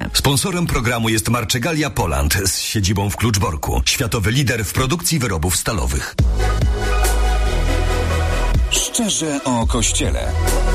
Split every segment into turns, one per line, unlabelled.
Sponsorem programu jest Marczegalia Poland z siedzibą w Kluczborku. Światowy lider w produkcji wyrobów stalowych.
Szczerze o Kościele.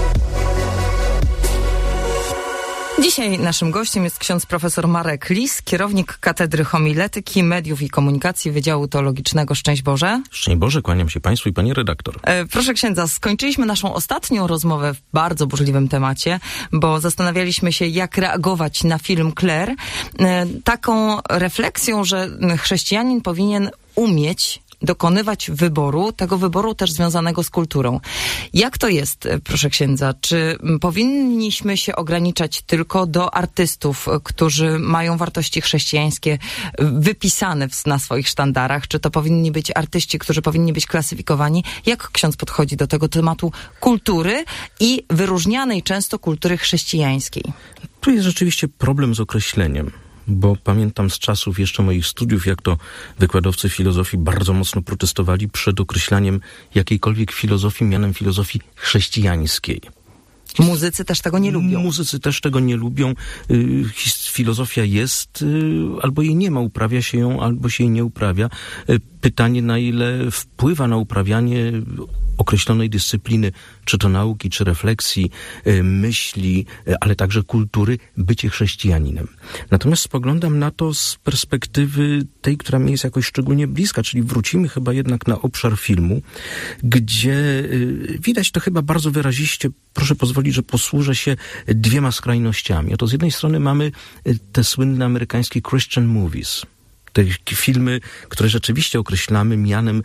Dzisiaj naszym gościem jest ksiądz profesor Marek Lis, kierownik Katedry Homiletyki, Mediów i Komunikacji Wydziału Teologicznego. Szczęść Boże.
Szczęść Boże, kłaniam się Państwu i Pani redaktor.
Proszę księdza, skończyliśmy naszą ostatnią rozmowę w bardzo burzliwym temacie, bo zastanawialiśmy się, jak reagować na film Claire. Taką refleksją, że chrześcijanin powinien umieć dokonywać wyboru, tego wyboru też związanego z kulturą. Jak to jest, proszę księdza? Czy powinniśmy się ograniczać tylko do artystów, którzy mają wartości chrześcijańskie wypisane na swoich sztandarach? Czy to powinni być artyści, którzy powinni być klasyfikowani? Jak ksiądz podchodzi do tego tematu kultury i wyróżnianej często kultury chrześcijańskiej?
Tu jest rzeczywiście problem z określeniem. Bo pamiętam z czasów jeszcze moich studiów, jak to wykładowcy filozofii bardzo mocno protestowali przed określaniem jakiejkolwiek filozofii mianem filozofii chrześcijańskiej.
Muzycy też tego nie lubią.
Muzycy też tego nie lubią. Filozofia jest, albo jej nie ma, uprawia się ją, albo się jej nie uprawia. Pytanie, na ile wpływa na uprawianie określonej dyscypliny, czy to nauki, czy refleksji, myśli, ale także kultury, bycie chrześcijaninem. Natomiast spoglądam na to z perspektywy tej, która mi jest jakoś szczególnie bliska, czyli wrócimy chyba jednak na obszar filmu, gdzie widać to chyba bardzo wyraziście, proszę pozwolić, że posłużę się dwiema skrajnościami. Oto z jednej strony mamy te słynne amerykańskie Christian movies, te filmy, które rzeczywiście określamy mianem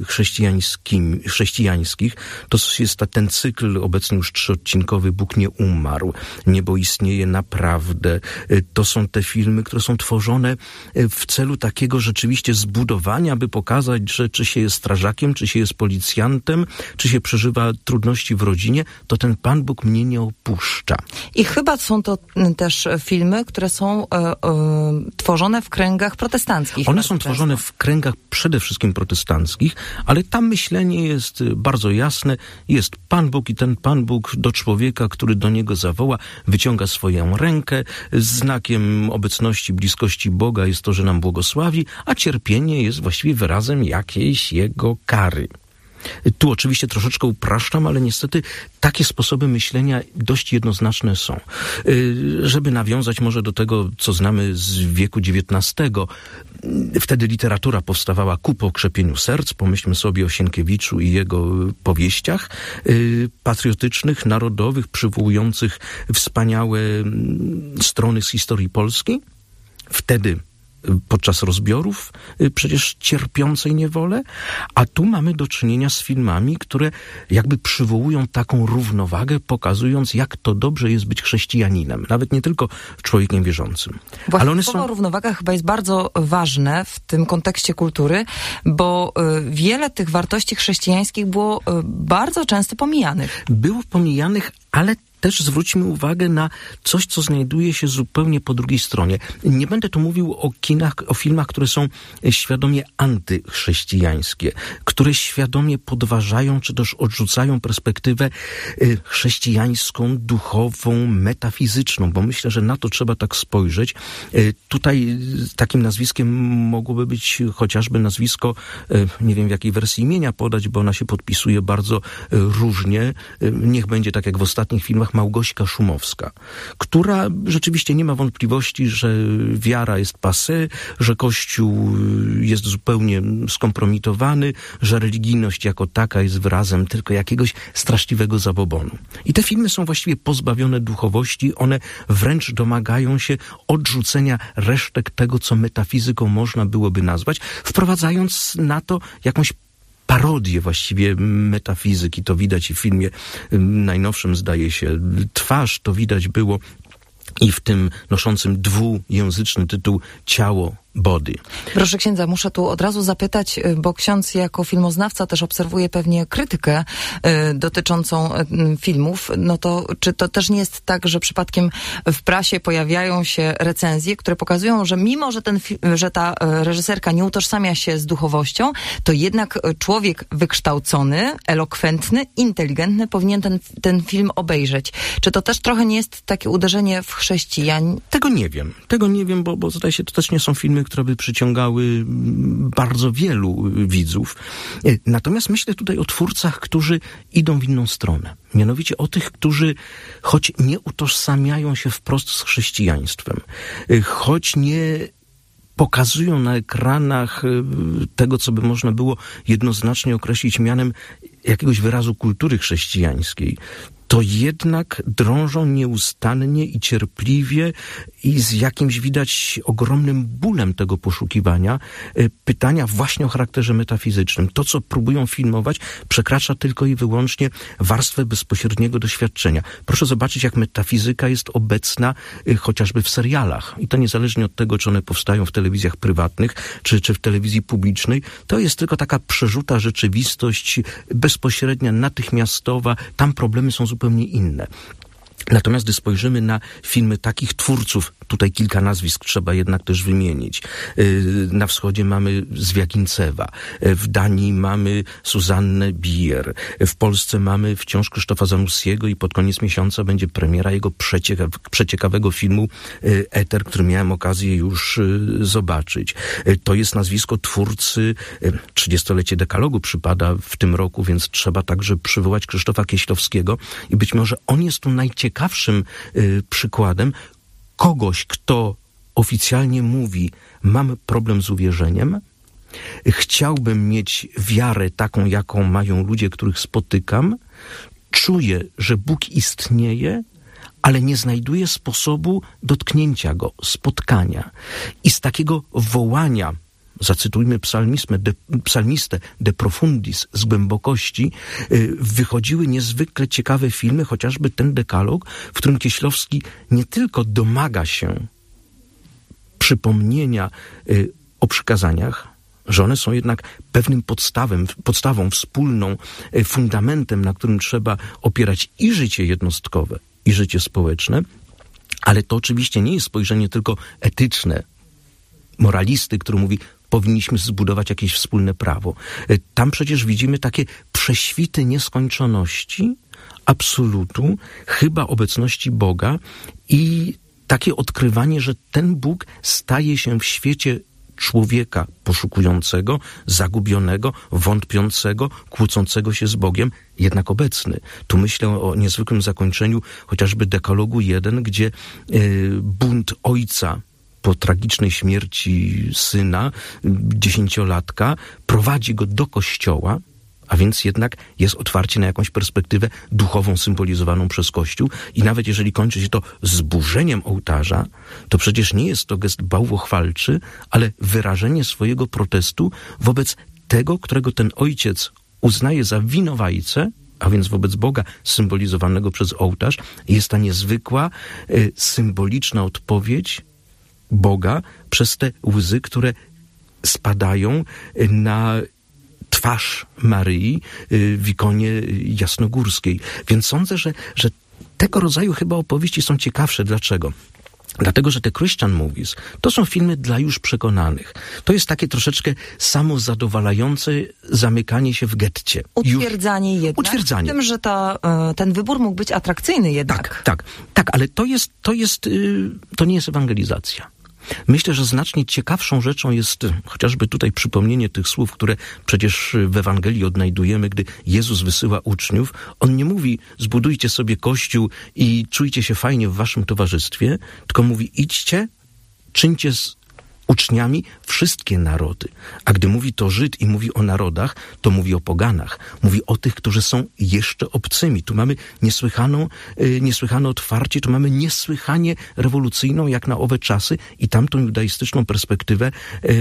chrześcijańskich. To jest ten cykl, obecnie już 3-odcinkowy, Bóg nie umarł, niebo istnieje naprawdę. To są te filmy, które są tworzone w celu takiego rzeczywiście zbudowania, by pokazać, że czy się jest strażakiem, czy się jest policjantem, czy się przeżywa trudności w rodzinie, to ten Pan Bóg mnie nie opuszcza.
I chyba są to też filmy, które są tworzone w kręgach protestanckich.
One są tworzone w kręgach przede wszystkim protestanckich, ale tam myślenie jest bardzo jasne. Jest Pan Bóg i ten Pan Bóg do człowieka, który do niego zawoła, wyciąga swoją rękę. Znakiem obecności, bliskości Boga jest to, że nam błogosławi, a cierpienie jest właściwie wyrazem jakiejś jego kary. Tu oczywiście troszeczkę upraszczam, ale niestety takie sposoby myślenia dość jednoznaczne są. Żeby nawiązać może do tego, co znamy z wieku XIX, wtedy literatura powstawała ku pokrzepieniu serc. Pomyślmy sobie o Sienkiewiczu i jego powieściach patriotycznych, narodowych, przywołujących wspaniałe strony z historii Polski. Wtedy podczas rozbiorów przecież cierpiącej niewolę, a tu mamy do czynienia z filmami, które jakby przywołują taką równowagę, pokazując, jak to dobrze jest być chrześcijaninem, nawet nie tylko człowiekiem wierzącym.
Właśnie ale one słowo równowaga chyba jest bardzo ważne w tym kontekście kultury, bo wiele tych wartości chrześcijańskich było bardzo często pomijanych.
Było pomijanych, ale też zwróćmy uwagę na coś, co znajduje się zupełnie po drugiej stronie. Nie będę tu mówił o filmach, które są świadomie antychrześcijańskie, które świadomie podważają, czy też odrzucają perspektywę chrześcijańską, duchową, metafizyczną, bo myślę, że na to trzeba tak spojrzeć. Tutaj takim nazwiskiem mogłoby być chociażby nazwisko, nie wiem w jakiej wersji imienia podać, bo ona się podpisuje bardzo różnie. Niech będzie tak jak w ostatnich filmach Małgośka Szumowska, która rzeczywiście nie ma wątpliwości, że wiara jest passé, że Kościół jest zupełnie skompromitowany, że religijność jako taka jest wyrazem tylko jakiegoś straszliwego zabobonu. I te filmy są właściwie pozbawione duchowości, one wręcz domagają się odrzucenia resztek tego, co metafizyką można byłoby nazwać, wprowadzając na to jakąś parodię właściwie metafizyki. To widać i w filmie najnowszym, zdaje się, Twarz, to widać było i w tym noszącym dwujęzyczny tytuł Ciało Body.
Proszę księdza, muszę tu od razu zapytać, bo ksiądz jako filmoznawca też obserwuje pewnie krytykę dotyczącą filmów. No to czy to też nie jest tak, że przypadkiem w prasie pojawiają się recenzje, które pokazują, że mimo, że ta reżyserka nie utożsamia się z duchowością, to jednak człowiek wykształcony, elokwentny, inteligentny powinien ten film obejrzeć. Czy to też trochę nie jest takie uderzenie w chrześcijan?
Tego nie wiem, bo zdaje się, to też nie są filmy, które by przyciągały bardzo wielu widzów. Natomiast myślę tutaj o twórcach, którzy idą w inną stronę. Mianowicie o tych, którzy choć nie utożsamiają się wprost z chrześcijaństwem, choć nie pokazują na ekranach tego, co by można było jednoznacznie określić mianem jakiegoś wyrazu kultury chrześcijańskiej, to jednak drążą nieustannie i cierpliwie i z jakimś widać ogromnym bólem tego poszukiwania pytania właśnie o charakterze metafizycznym. To, co próbują filmować, przekracza tylko i wyłącznie warstwę bezpośredniego doświadczenia. Proszę zobaczyć, jak metafizyka jest obecna chociażby w serialach. I to niezależnie od tego, czy one powstają w telewizjach prywatnych, czy w telewizji publicznej. To jest tylko taka przerzuta rzeczywistość bezpośrednia, natychmiastowa. Tam problemy są zupełnie inne. Natomiast gdy spojrzymy na filmy takich twórców, tutaj kilka nazwisk trzeba jednak też wymienić. Na wschodzie mamy Zwiagincewa, w Danii mamy Zuzannę Bier, w Polsce mamy wciąż Krzysztofa Zanussiego i pod koniec miesiąca będzie premiera jego przeciekawego filmu Eter, który miałem okazję już zobaczyć. To jest nazwisko twórcy, 30-lecie Dekalogu przypada w tym roku, więc trzeba także przywołać Krzysztofa Kieślowskiego i być może on jest tu najciekawszym przykładem kogoś, kto oficjalnie mówi: mam problem z uwierzeniem, chciałbym mieć wiarę taką, jaką mają ludzie, których spotykam, czuję, że Bóg istnieje, ale nie znajduję sposobu dotknięcia Go, spotkania. I z takiego wołania, zacytujmy psalmistę de profundis, z głębokości, wychodziły niezwykle ciekawe filmy, chociażby ten Dekalog, w którym Kieślowski nie tylko domaga się przypomnienia o przykazaniach, że one są jednak pewnym podstawą wspólną, fundamentem, na którym trzeba opierać i życie jednostkowe, i życie społeczne, ale to oczywiście nie jest spojrzenie tylko etyczne, moralisty, który mówi: powinniśmy zbudować jakieś wspólne prawo. Tam przecież widzimy takie prześwity nieskończoności, absolutu, chyba obecności Boga i takie odkrywanie, że ten Bóg staje się w świecie człowieka poszukującego, zagubionego, wątpiącego, kłócącego się z Bogiem, jednak obecny. Tu myślę o niezwykłym zakończeniu chociażby Dekalogu 1, gdzie bunt ojca po tragicznej śmierci syna, 10-latka, prowadzi go do kościoła, a więc jednak jest otwarcie na jakąś perspektywę duchową symbolizowaną przez Kościół i nawet jeżeli kończy się to zburzeniem ołtarza, to przecież nie jest to gest bałwochwalczy, ale wyrażenie swojego protestu wobec tego, którego ten ojciec uznaje za winowajcę, a więc wobec Boga symbolizowanego przez ołtarz. Jest ta niezwykła, symboliczna odpowiedź Boga przez te łzy, które spadają na twarz Maryi w ikonie jasnogórskiej. Więc sądzę, że tego rodzaju chyba opowieści są ciekawsze. Dlaczego? Dlatego, że te Christian movies to są filmy dla już przekonanych. To jest takie troszeczkę samozadowalające zamykanie się w getcie.
Utwierdzanie jednak.
Utwierdzanie.
W tym, że ten wybór mógł być atrakcyjny jednak.
Tak, ale to nie jest ewangelizacja. Myślę, że znacznie ciekawszą rzeczą jest chociażby tutaj przypomnienie tych słów, które przecież w Ewangelii odnajdujemy, gdy Jezus wysyła uczniów. On nie mówi: zbudujcie sobie kościół i czujcie się fajnie w waszym towarzystwie, tylko mówi: idźcie, czyńcie z uczniami wszystkie narody. A gdy mówi to Żyd i mówi o narodach, to mówi o poganach. Mówi o tych, którzy są jeszcze obcymi. Tu mamy niesłychane otwarcie, tu mamy niesłychanie rewolucyjną, jak na owe czasy, i tamtą judaistyczną perspektywę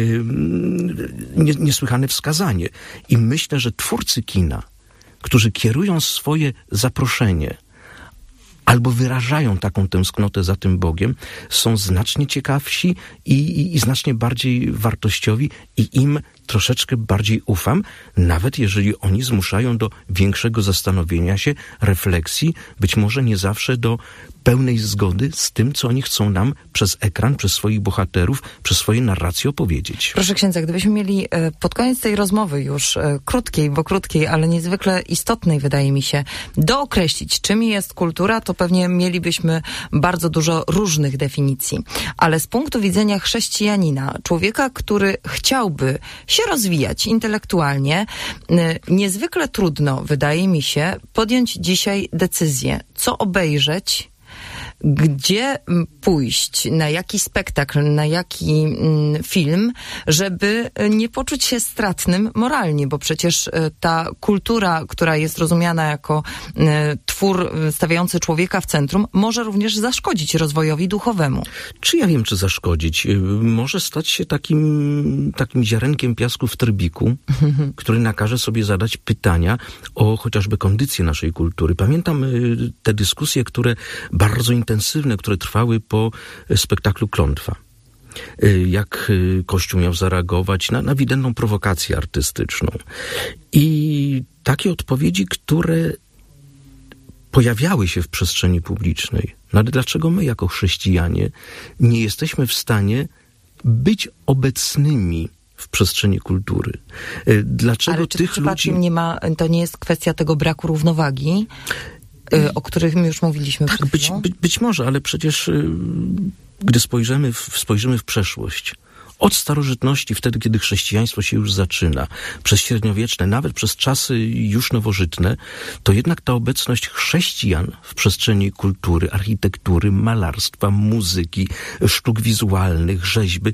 niesłychane wskazanie. I myślę, że twórcy kina, którzy kierują swoje zaproszenie albo wyrażają taką tęsknotę za tym Bogiem, są znacznie ciekawsi i znacznie bardziej wartościowi i im troszeczkę bardziej ufam, nawet jeżeli oni zmuszają do większego zastanowienia się, refleksji, być może nie zawsze do pełnej zgody z tym, co oni chcą nam przez ekran, przez swoich bohaterów, przez swoje narracje opowiedzieć.
Proszę księdza, gdybyśmy mieli pod koniec tej rozmowy już krótkiej, ale niezwykle istotnej, wydaje mi się, dookreślić, czym jest kultura, to pewnie mielibyśmy bardzo dużo różnych definicji. Ale z punktu widzenia chrześcijanina, człowieka, który chciałby się rozwijać intelektualnie, niezwykle trudno, wydaje mi się, podjąć dzisiaj decyzję, co obejrzeć, gdzie pójść, na jaki spektakl, na jaki film, żeby nie poczuć się stratnym moralnie, bo przecież ta kultura, która jest rozumiana jako twór stawiający człowieka w centrum, może również zaszkodzić rozwojowi duchowemu.
Czy ja wiem, czy zaszkodzić? Może stać się takim ziarenkiem piasku w trybiku, który nakaże sobie zadać pytania o chociażby kondycję naszej kultury. Pamiętam te dyskusje, bardzo intensywne, które trwały po spektaklu Klątwa. Jak Kościół miał zareagować na ewidentną prowokację artystyczną. I takie odpowiedzi, które pojawiały się w przestrzeni publicznej. No ale dlaczego my jako chrześcijanie nie jesteśmy w stanie być obecnymi w przestrzeni kultury? Dlaczego
ale czy
tych ludzi...
to nie jest kwestia tego braku równowagi, o których my już mówiliśmy przed chwilą?
Być może, ale przecież gdy spojrzymy w przeszłość, od starożytności, wtedy kiedy chrześcijaństwo się już zaczyna, przez średniowieczne, nawet przez czasy już nowożytne, to jednak ta obecność chrześcijan w przestrzeni kultury, architektury, malarstwa, muzyki, sztuk wizualnych, rzeźby,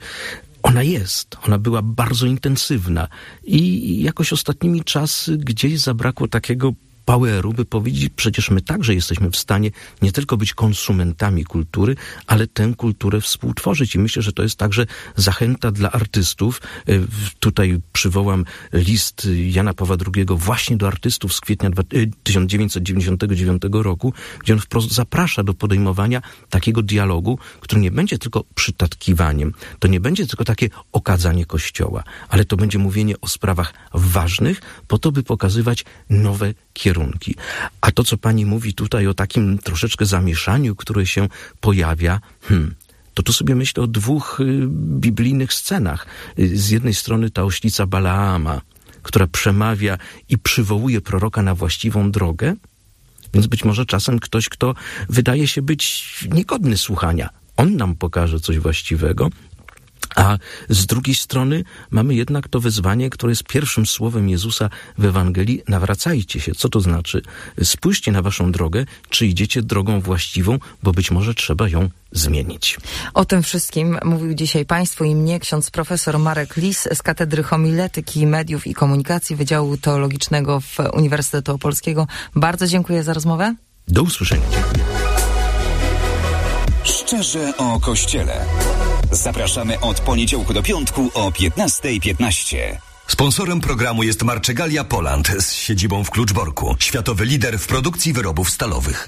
ona była bardzo intensywna i jakoś ostatnimi czasy gdzieś zabrakło takiego poweru, by powiedzieć, przecież my także jesteśmy w stanie nie tylko być konsumentami kultury, ale tę kulturę współtworzyć. I myślę, że to jest także zachęta dla artystów. Tutaj przywołam list Jana Pawła II właśnie do artystów z kwietnia 1999 roku, gdzie on wprost zaprasza do podejmowania takiego dialogu, który nie będzie tylko przytatkiwaniem, to nie będzie tylko takie okadzanie Kościoła, ale to będzie mówienie o sprawach ważnych, po to, by pokazywać nowe kierunki. A to, co pani mówi tutaj o takim troszeczkę zamieszaniu, które się pojawia, to tu sobie myślę o dwóch biblijnych scenach. Z jednej strony ta oślica Balaama, która przemawia i przywołuje proroka na właściwą drogę, więc być może czasem ktoś, kto wydaje się być niegodny słuchania, on nam pokaże coś właściwego. A z drugiej strony mamy jednak to wezwanie, które jest pierwszym słowem Jezusa w Ewangelii: nawracajcie się. Co to znaczy? Spójrzcie na waszą drogę, czy idziecie drogą właściwą, bo być może trzeba ją zmienić.
O tym wszystkim mówił dzisiaj państwu i mnie ksiądz profesor Marek Lis z Katedry Homiletyki, Mediów i Komunikacji Wydziału Teologicznego w Uniwersytetu Opolskiego. Bardzo dziękuję za rozmowę.
Do usłyszenia. Dziękuję.
Szczerze o Kościele. Zapraszamy od poniedziałku do piątku o 15:15.
Sponsorem programu jest Marczegalia Poland z siedzibą w Kluczborku. Światowy lider w produkcji wyrobów stalowych.